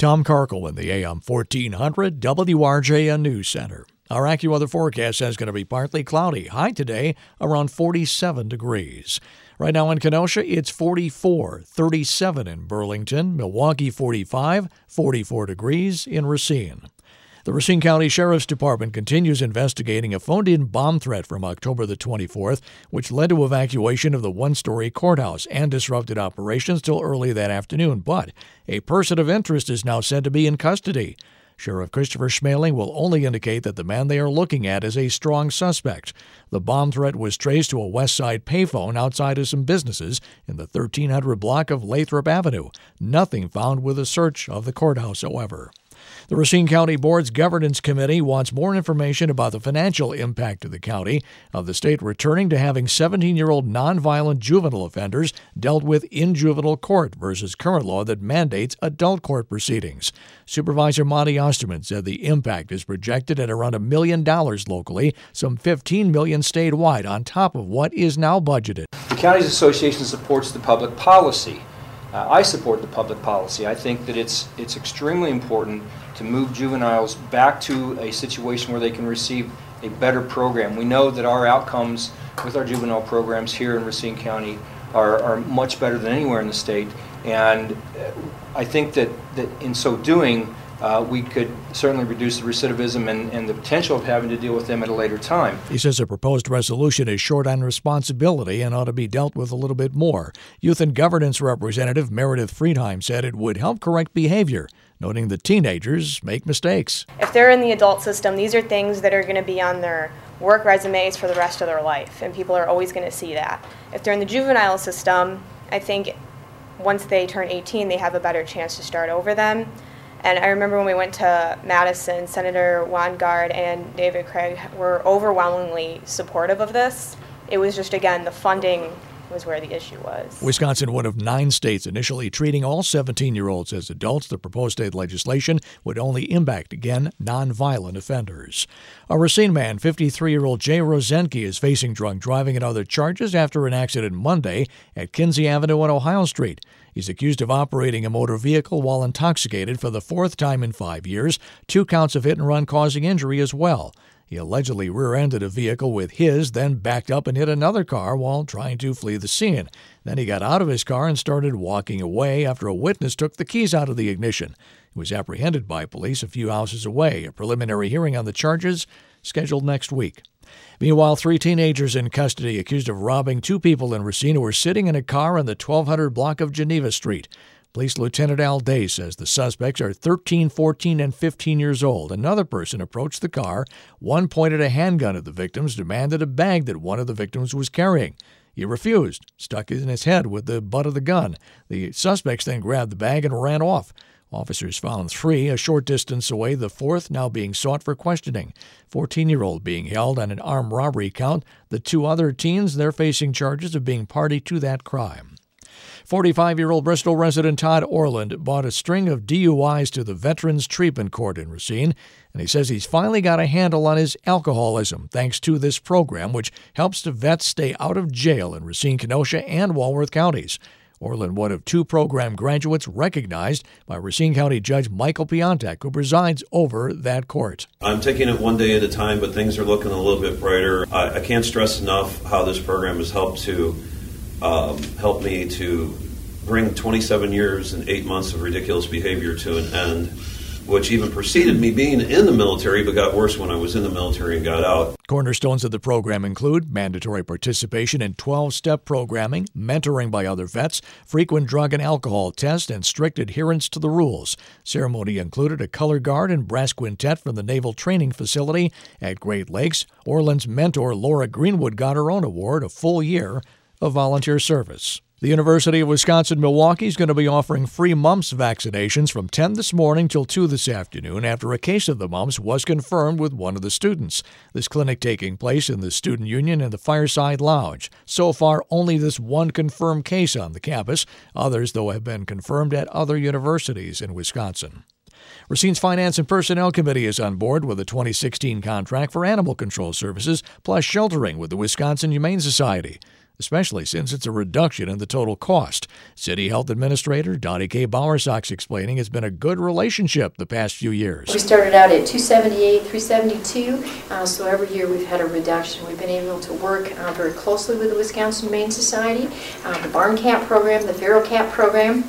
Tom Karkel in the AM 1400 WRJN News Center. Our AccuWeather forecast says it's going to be partly cloudy. High today around 47 degrees. Right now in Kenosha, it's 44, 37 in Burlington, Milwaukee 45, 44 degrees in Racine. The Racine County Sheriff's Department continues investigating a phoned-in bomb threat from October the 24th, which led to evacuation of the one-story courthouse and disrupted operations till early that afternoon. But a person of interest is now said to be in custody. Sheriff Christopher Schmeling will only indicate that the man they are looking at is a strong suspect. The bomb threat was traced to a West Side payphone outside of some businesses in the 1300 block of Lathrop Avenue. Nothing found with a search of the courthouse, however. The Racine County Board's Governance Committee wants more information about the financial impact to the county of the state returning to having 17-year-old nonviolent juvenile offenders dealt with in juvenile court versus current law that mandates adult court proceedings. Supervisor Monty Osterman said the impact is projected at around $1 million locally, some $15 million statewide, on top of what is now budgeted. The Counties Association supports the public policy. I support the public policy. I think that it's extremely important to move juveniles back to a situation where they can receive a better program. We know that our outcomes with our juvenile programs here in Racine County are much better than anywhere in the state, and I think that in so doing, we could certainly reduce the recidivism and the potential of having to deal with them at a later time. He says a proposed resolution is short on responsibility and ought to be dealt with a little bit more. Youth and Governance Representative Meredith Friedheim said it would help correct behavior, noting that teenagers make mistakes. If they're in the adult system, these are things that are going to be on their work resumes for the rest of their life, and people are always going to see that. If they're in the juvenile system, I think once they turn 18, they have a better chance to start over them. And I remember when we went to Madison, Senator Wangard and David Craig were overwhelmingly supportive of this. It was just, again, the funding was where the issue was. Wisconsin, one of 9 states initially treating all 17-year-olds as adults. The proposed state legislation would only impact, again, nonviolent offenders. A Racine man, 53-year-old Jay Rosenke, is facing drunk driving and other charges after an accident Monday at Kinsey Avenue and Ohio Street. He's accused of operating a motor vehicle while intoxicated for the 4th time in 5 years, 2 counts of hit and run causing injury as well. He allegedly rear-ended a vehicle with his, then backed up and hit another car while trying to flee the scene. Then he got out of his car and started walking away after a witness took the keys out of the ignition. He was apprehended by police a few houses away. A preliminary hearing on the charges scheduled next week. Meanwhile, 3 teenagers in custody accused of robbing 2 people in Racine who were sitting in a car on the 1200 block of Geneva Street. Police Lieutenant Al Day says the suspects are 13, 14, and 15 years old. Another person approached the car. One pointed a handgun at the victims, demanded a bag that one of the victims was carrying. He refused, stuck it in his head with the butt of the gun. The suspects then grabbed the bag and ran off. Officers found 3 a short distance away, the 4th now being sought for questioning. 14-year-old being held on an armed robbery count. The 2 other teens, they're facing charges of being party to that crime. 45-year-old Bristol resident Todd Orland bought a string of DUIs to the Veterans Treatment Court in Racine, and he says he's finally got a handle on his alcoholism thanks to this program, which helps the vets stay out of jail in Racine, Kenosha, and Walworth counties. Orland, one of 2 program graduates recognized by Racine County Judge Michael Piontek, who presides over that court. I'm taking it one day at a time, but things are looking a little bit brighter. I can't stress enough how this program has helped me to bring 27 years and 8 months of ridiculous behavior to an end, which even preceded me being in the military, but got worse when I was in the military and got out. Cornerstones of the program include mandatory participation in 12-step programming, mentoring by other vets, frequent drug and alcohol tests, and strict adherence to the rules. Ceremony included a color guard and brass quintet from the Naval Training Facility at Great Lakes. Orland's mentor, Laura Greenwood, got her own award, a full year of volunteer service. The University of Wisconsin-Milwaukee is going to be offering free mumps vaccinations from 10 this morning till 2 this afternoon after a case of the mumps was confirmed with one of the students. This clinic taking place in the Student Union and the Fireside Lounge. So far, only this one confirmed case on the campus. Others, though, have been confirmed at other universities in Wisconsin. Racine's Finance and Personnel Committee is on board with a 2016 contract for animal control services plus sheltering with the Wisconsin Humane Society. especially since it's a reduction in the total cost. City Health Administrator Dottie K. Bowersox explaining it's been a good relationship the past few years. We started out at $278, $372, so every year we've had a reduction. We've been able to work very closely with the Wisconsin Humane Society, the Barn Cat program, the Feral Cat program,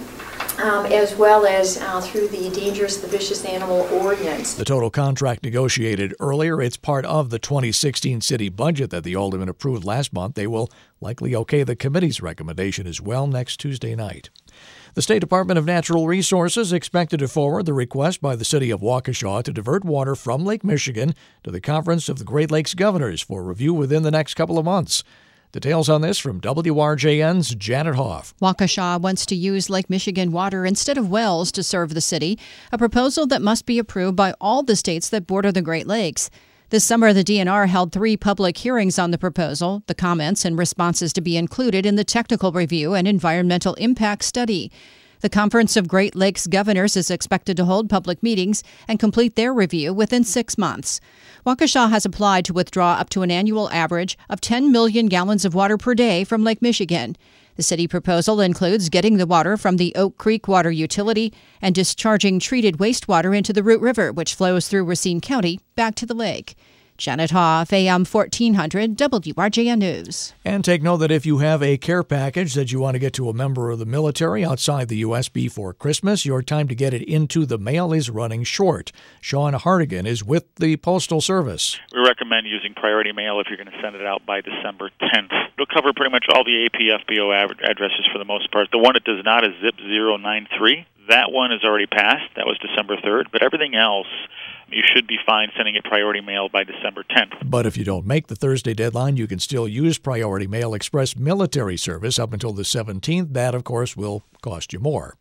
as well as through the Dangerous the Vicious Animal Ordinance. The total contract negotiated earlier. It's part of the 2016 city budget that the Aldermen approved last month. They will likely okay the committee's recommendation as well next Tuesday night. The State Department of Natural Resources expected to forward the request by the city of Waukesha to divert water from Lake Michigan to the Conference of the Great Lakes Governors for review within the next couple of months. Details on this from WRJN's Janet Hoff. Waukesha wants to use Lake Michigan water instead of wells to serve the city, a proposal that must be approved by all the states that border the Great Lakes. This summer, the DNR held 3 public hearings on the proposal, the comments and responses to be included in the technical review and environmental impact study. The Conference of Great Lakes Governors is expected to hold public meetings and complete their review within 6 months. Waukesha has applied to withdraw up to an annual average of 10 million gallons of water per day from Lake Michigan. The city proposal includes getting the water from the Oak Creek Water Utility and discharging treated wastewater into the Root River, which flows through Racine County, back to the lake. Janet Hoff, AM 1400, WRJN News. And take note that if you have a care package that you want to get to a member of the military outside the U.S. before Christmas, your time to get it into the mail is running short. Sean Hardigan is with the Postal Service. We recommend using priority mail if you're going to send it out by December 10th. It'll cover pretty much all the APFBO addresses for the most part. The one it does not is zip 093. That one is already passed. That was December 3rd. But everything else, you should be fine sending it priority mail by December 10th. But if you don't make the Thursday deadline, you can still use Priority Mail Express military service up until the 17th. That, of course, will cost you more.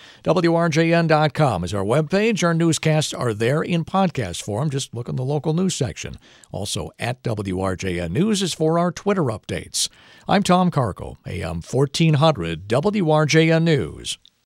WRJN.com is our webpage. Our newscasts are there in podcast form. Just look in the local news section. Also, at WRJN News is for our Twitter updates. I'm Tom Carco, AM 1400 WRJN News.